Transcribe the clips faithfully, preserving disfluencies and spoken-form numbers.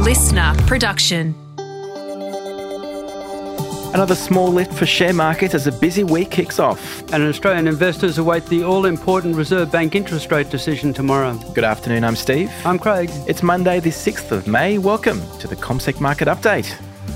listener production. Another small lift for share markets as a busy week kicks off. And Australian investors await the all-important Reserve Bank interest rate decision tomorrow. Good afternoon, I'm Steve. I'm Craig. It's Monday the sixth of May. Welcome to the CommSec Market Update.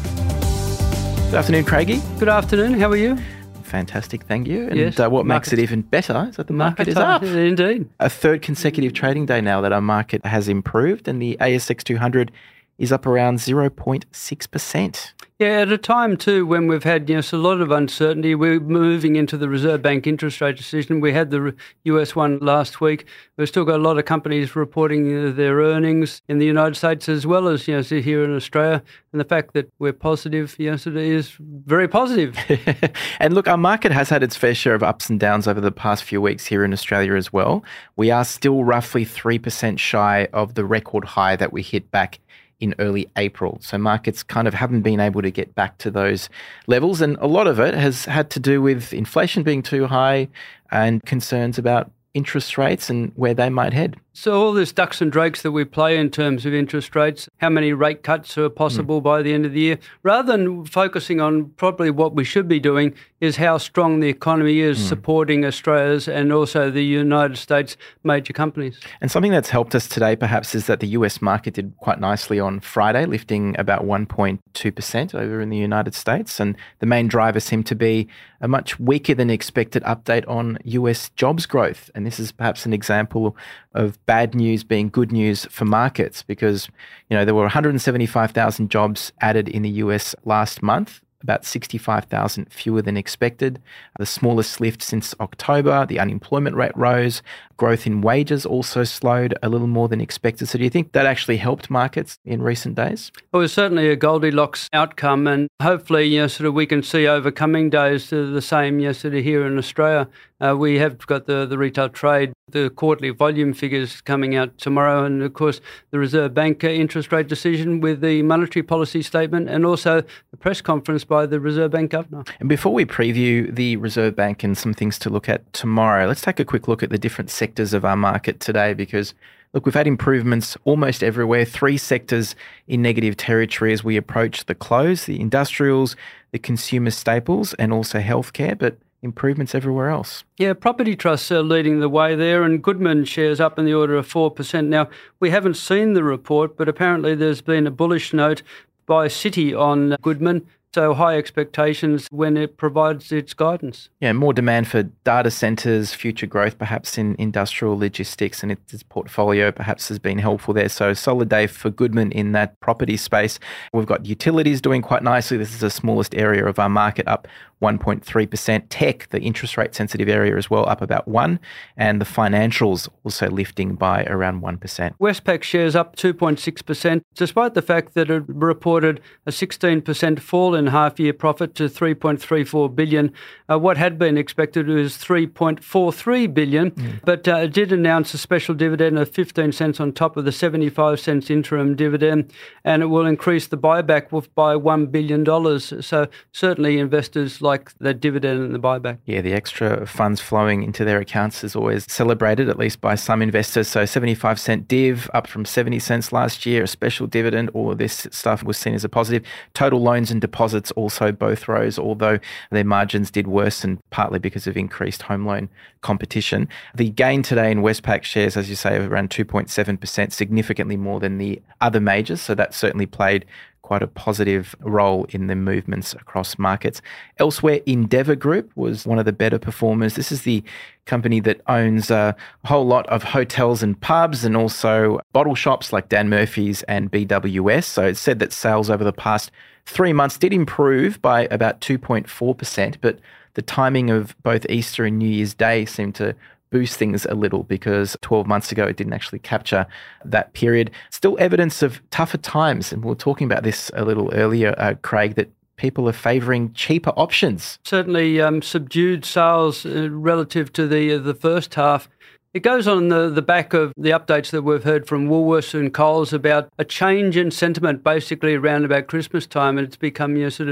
Good afternoon, Craigie. Good afternoon, how are you? Fantastic, thank you. And yes, uh, what market, makes it even better is that the market, market is up. Indeed. A third consecutive trading day now that our market has improved, and the A S X two hundred is up around zero point six percent. Yeah, at a time too when we've had yes, a lot of uncertainty. We're moving into the Reserve Bank interest rate decision. We had the U S one last week. We've still got a lot of companies reporting their earnings in the United States as well as you know, here in Australia. And the fact that we're positive, yes, it is very positive. And look, our market has had its fair share of ups and downs over the past few weeks here in Australia as well. We are still roughly three percent shy of the record high that we hit back in early April. So markets kind of haven't been able to get back to those levels. And a lot of it has had to do with inflation being too high and concerns about interest rates and where they might head. So all this ducks and drakes that we play in terms of interest rates, how many rate cuts are possible mm. by the end of the year, rather than focusing on probably what we should be doing is how strong the economy is mm. supporting Australia's and also the United States major companies. And something that's helped us today perhaps is that the U S market did quite nicely on Friday, lifting about one point two percent over in the United States. And the main driver seemed to be a much weaker than expected update on U S jobs growth. And this is perhaps an example of bad news being good news for markets because, you know, there were one hundred seventy-five thousand jobs added in the U S last month, about sixty-five thousand fewer than expected. The smallest lift since October. The unemployment rate rose. Growth in wages also slowed a little more than expected. So do you think that actually helped markets in recent days? Well, it was certainly a Goldilocks outcome, and hopefully, you know, sort of we can see over coming days the same, you know, sort of here in Australia. Uh, we have got the, the retail trade, the quarterly volume figures coming out tomorrow, and of course the Reserve Bank interest rate decision with the monetary policy statement and also the press conference by the Reserve Bank Governor. And before we preview the Reserve Bank and some things to look at tomorrow, let's take a quick look at the different sectors of our market today because, look, we've had improvements almost everywhere. Three sectors in negative territory as we approach the close, the industrials, the consumer staples and also healthcare, but improvements everywhere else. Yeah, property trusts are leading the way there, and Goodman shares up in the order of four percent. Now, we haven't seen the report, but apparently there's been a bullish note by Citi on Goodman, so high expectations when it provides its guidance. Yeah, more demand for data centres, future growth perhaps in industrial logistics, and its portfolio perhaps has been helpful there. So solid day for Goodman in that property space. We've got utilities doing quite nicely. This is the smallest area of our market, up one point three percent. Tech, the interest rate sensitive area as well, up about one. And the financials also lifting by around one percent. Westpac shares up two point six percent, despite the fact that it reported a sixteen percent fall in half-year profit to three point three four billion dollars. Uh, what had been expected was three point four three billion dollars, mm. but uh, it did announce a special dividend of fifteen cents on top of the seventy-five cents interim dividend, and it will increase the buyback by one billion dollars. So certainly investors like like the dividend and the buyback. Yeah, the extra funds flowing into their accounts is always celebrated, at least by some investors. So seventy-five cent div up from seventy cents last year, a special dividend, all of this stuff was seen as a positive. Total loans and deposits also both rose, although their margins did worsen, partly because of increased home loan competition. The gain today in Westpac shares, as you say, of around two point seven percent, significantly more than the other majors. So that certainly played quite a positive role in the movements across markets. Elsewhere, Endeavour Group was one of the better performers. This is the company that owns a whole lot of hotels and pubs and also bottle shops like Dan Murphy's and B W S. So it said that sales over the past three months did improve by about two point four percent, but the timing of both Easter and New Year's Day seemed to boost things a little because twelve months ago it didn't actually capture that period. Still evidence of tougher times, and we were talking about this a little earlier, uh, Craig, that people are favouring cheaper options. Certainly um, subdued sales uh, relative to the uh, the first half. It goes on the, the back of the updates that we've heard from Woolworths and Coles about a change in sentiment basically around about Christmas time, and it's become, you know, sort of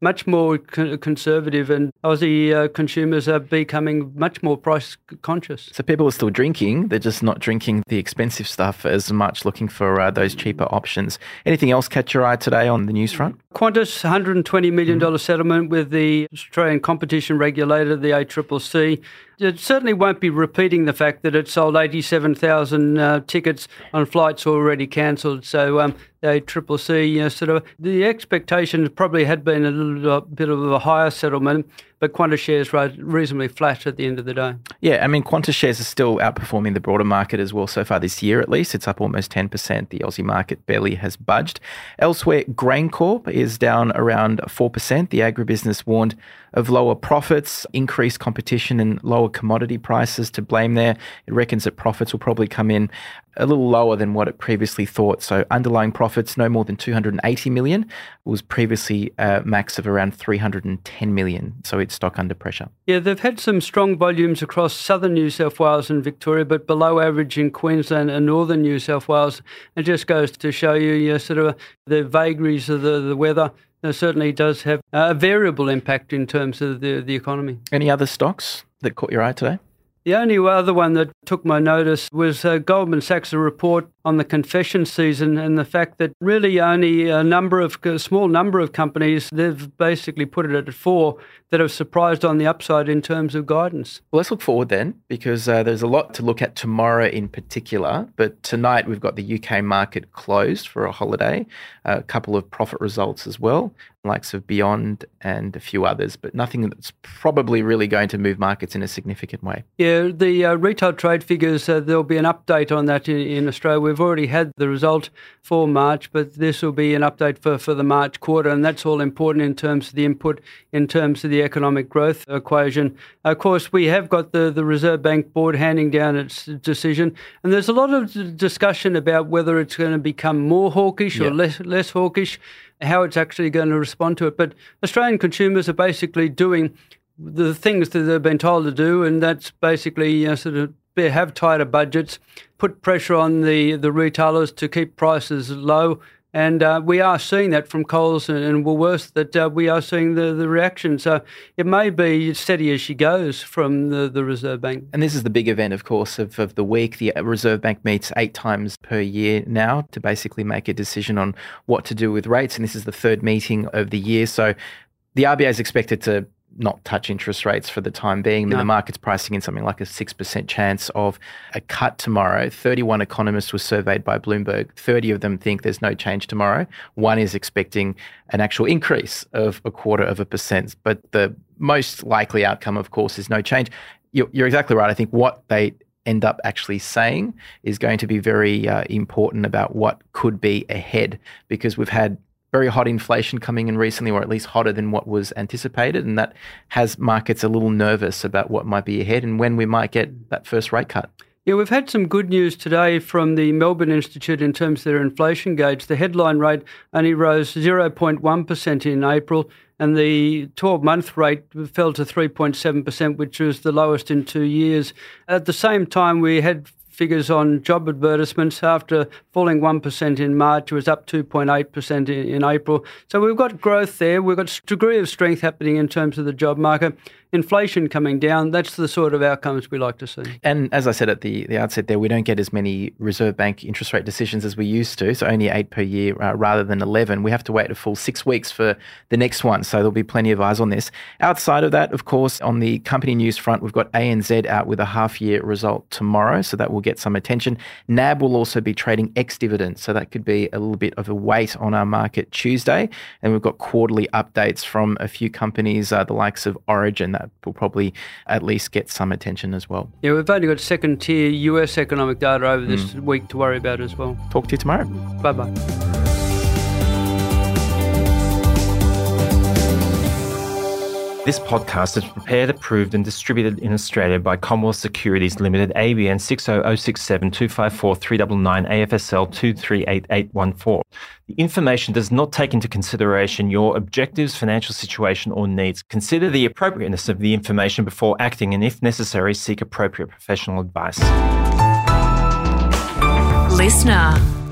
much more co- conservative, and Aussie uh, consumers are becoming much more price conscious. So people are still drinking, they're just not drinking the expensive stuff as much, looking for uh, those cheaper options. Anything else catch your eye today on the news front? Qantas, one hundred twenty million dollars mm-hmm. settlement with the Australian competition regulator, the A C C C. It certainly won't be repeating the fact that it sold eighty-seven thousand uh, tickets on flights already cancelled. So um, the A C C C, you know, sort of, the expectation probably had been a little uh, bit of a higher settlement, but Qantas shares were reasonably flat at the end of the day. Yeah, I mean, Qantas shares are still outperforming the broader market as well so far this year at least. It's up almost ten percent. The Aussie market barely has budged. Elsewhere, GrainCorp is down around four percent. The agribusiness warned of lower profits, increased competition and lower commodity prices to blame there. It reckons that profits will probably come in a little lower than what it previously thought. So underlying profits, no more than two hundred eighty million. It was previously a max of around three hundred ten million. So it's stock under pressure. Yeah, they've had some strong volumes across southern New South Wales and Victoria, but below average in Queensland and northern New South Wales. It just goes to show you, you know, sort of the vagaries of the, the weather. It certainly does have a variable impact in terms of the, the economy. Any other stocks that caught your eye today? The only other one that took my notice was uh, Goldman Sachs' report on the confession season and the fact that really only a number of a small number of companies, they've basically put it at four, that have surprised on the upside in terms of guidance. Well, let's look forward then, because uh, there's a lot to look at tomorrow in particular. But tonight we've got the U K market closed for a holiday, a couple of profit results as well, likes of Beyond and a few others, but nothing that's probably really going to move markets in a significant way. Yeah, the uh, retail trade figures, uh, there'll be an update on that in, in Australia. We've already had the result for March, but this will be an update for, for the March quarter, and that's all important in terms of the input, in terms of the economic growth equation. Of course, we have got the, the Reserve Bank Board handing down its decision, and there's a lot of discussion about whether it's going to become more hawkish or yeah. less less hawkish, how it's actually going to respond to it. But Australian consumers are basically doing the things that they've been told to do, and that's basically, you know, sort of have tighter budgets, put pressure on the, the retailers to keep prices low. And uh, we are seeing that from Coles and, and Woolworths, that uh, we are seeing the, the reaction. So it may be steady as she goes from the, the Reserve Bank. And this is the big event, of course, of, of the week. The Reserve Bank meets eight times per year now to basically make a decision on what to do with rates. And this is the third meeting of the year. So the R B A is expected to not touch interest rates for the time being. I mean, no. The market's pricing in something like a six percent chance of a cut tomorrow. thirty-one economists were surveyed by Bloomberg. thirty of them think there's no change tomorrow. One is expecting an actual increase of a quarter of a percent. But the most likely outcome, of course, is no change. You're, you're exactly right. I think what they end up actually saying is going to be very uh, important about what could be ahead, because we've had very hot inflation coming in recently, or at least hotter than what was anticipated, and that has markets a little nervous about what might be ahead and when we might get that first rate cut. Yeah, we've had some good news today from the Melbourne Institute in terms of their inflation gauge. The headline rate only rose zero point one percent in April, and the twelve-month rate fell to three point seven percent, which was the lowest in two years. At the same time, we had figures on job advertisements. After falling one percent in March, it was up two point eight percent in, in April. So we've got growth there. We've got a degree of strength happening in terms of the job market. Inflation coming down, that's the sort of outcomes we like to see. And as I said at the, the outset there, we don't get as many Reserve Bank interest rate decisions as we used to, so only eight per year uh, rather than eleven. We have to wait a full six weeks for the next one, so there'll be plenty of eyes on this. Outside of that, of course, on the company news front, we've got A N Z out with a half-year result tomorrow, so that will get some attention. N A B will also be trading ex-dividend, so that could be a little bit of a weight on our market Tuesday. And we've got quarterly updates from a few companies, uh, the likes of Origin, that will probably at least get some attention as well. Yeah, we've only got second-tier U S economic data over this mm. week to worry about as well. Talk to you tomorrow. Bye-bye. This podcast is prepared, approved and distributed in Australia by Commonwealth Securities Limited, A B N six zero zero six seven two five four three nine nine, A F S L two three eight eight one four. The information does not take into consideration your objectives, financial situation or needs. Consider the appropriateness of the information before acting, and if necessary, seek appropriate professional advice. Listener.